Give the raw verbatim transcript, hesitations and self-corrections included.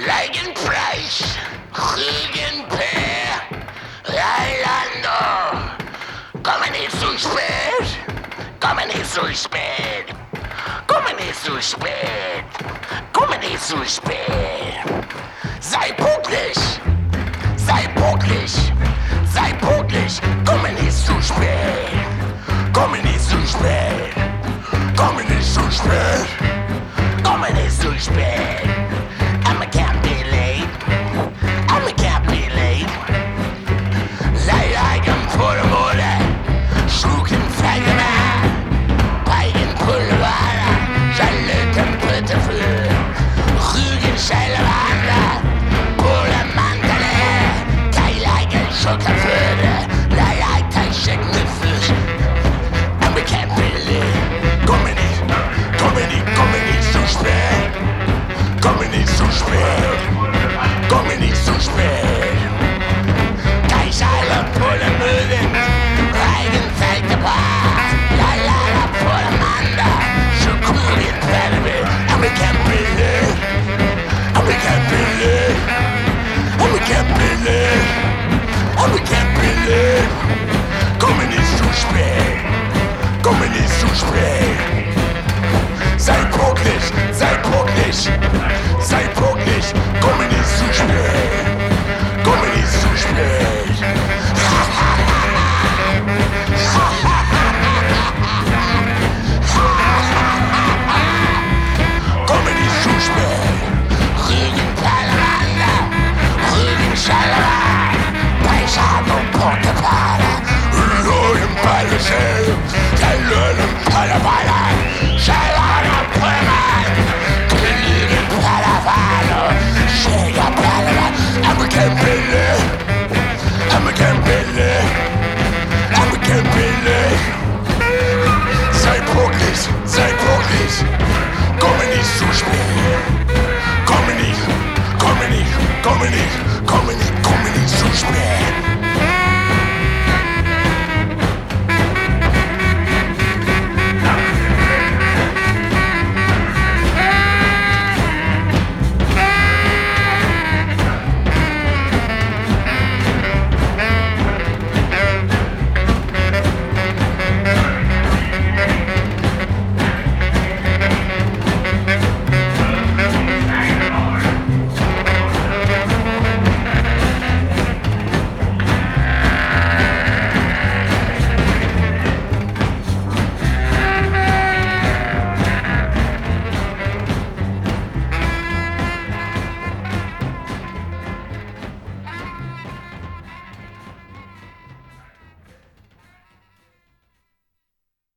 Leigenpreis, Rügenpeer, Eilando. Komm nicht zu spät, komm nicht zu spät, komm nicht zu spät, komm nicht zu spät. Sei pünktlich, sei pünktlich, sei pünktlich, komm nicht zu spät, komm nicht zu spät, komm nicht zu spät, komm nicht zu spät. I can't be late, I can't be late. Sei eigen vor der Mode, schlucken Feigemann, Peigen Pulver, Schalücken Brütte für, Rügen Scheilewanda, Pulle Mantele, Keileigen Schockerföde, Leihheit Teichschecken mit Fisch. I can't be late, komm nicht, komm nicht, komm nicht zu spät. Komm nicht zu spät, komm nicht zu spät. Keischale Pulle mögen, Eigenzeit gebracht. La la la Pulle Manda, Schukurien Pferde. Aber ich kann billig, aber ich kann billig, aber ich kann billig, aber ich kann billig. Komm nicht zu spät, komm nicht zu spät. Sei pünktlich, sei pünktlich.